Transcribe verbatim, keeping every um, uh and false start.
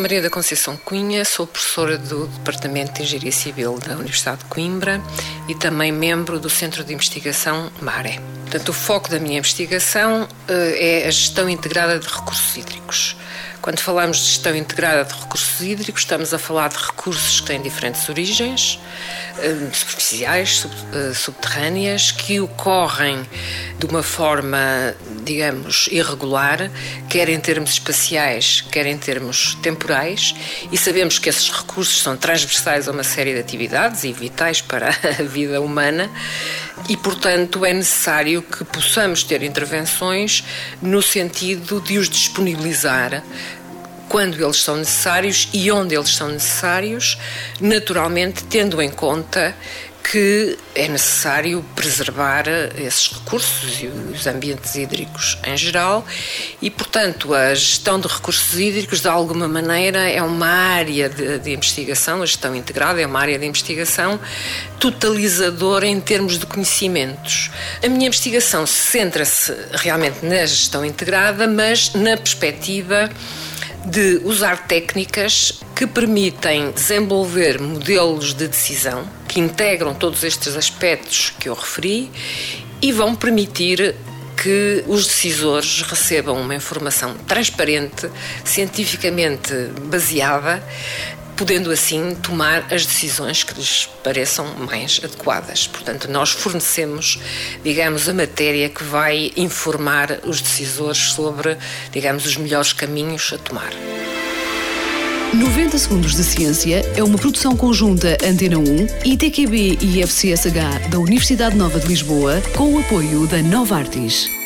Maria da Conceição Cunha, sou professora do Departamento de Engenharia Civil da Universidade de Coimbra e também membro do Centro de Investigação MARE. Portanto, o foco da minha investigação uh, é a gestão integrada de recursos hídricos. Quando falamos de gestão integrada de recursos hídricos, estamos a falar de recursos que têm diferentes origens, uh, superficiais, sub, uh, subterrâneas, que ocorrem de uma forma, digamos, irregular, quer em termos espaciais, quer em termos temporais, e sabemos que esses recursos são transversais a uma série de atividades e vitais para a vida humana, e, portanto, é necessário que possamos ter intervenções no sentido de os disponibilizar quando eles são necessários e onde eles são necessários, naturalmente tendo em conta que é necessário preservar esses recursos e os ambientes hídricos em geral e, portanto, a gestão de recursos hídricos, de alguma maneira, é uma área de, de investigação, a gestão integrada é uma área de investigação totalizadora em termos de conhecimentos. A minha investigação centra-se realmente na gestão integrada, mas na perspectiva de usar técnicas que permitem desenvolver modelos de decisão que integram todos estes aspectos que eu referi e vão permitir que os decisores recebam uma informação transparente, cientificamente baseada, podendo assim tomar as decisões que lhes pareçam mais adequadas. Portanto, nós fornecemos, digamos, a matéria que vai informar os decisores sobre, digamos, os melhores caminhos a tomar. noventa Segundos de Ciência é uma produção conjunta Antena um, I T Q B e I F C S H da Universidade Nova de Lisboa, com o apoio da Novartis.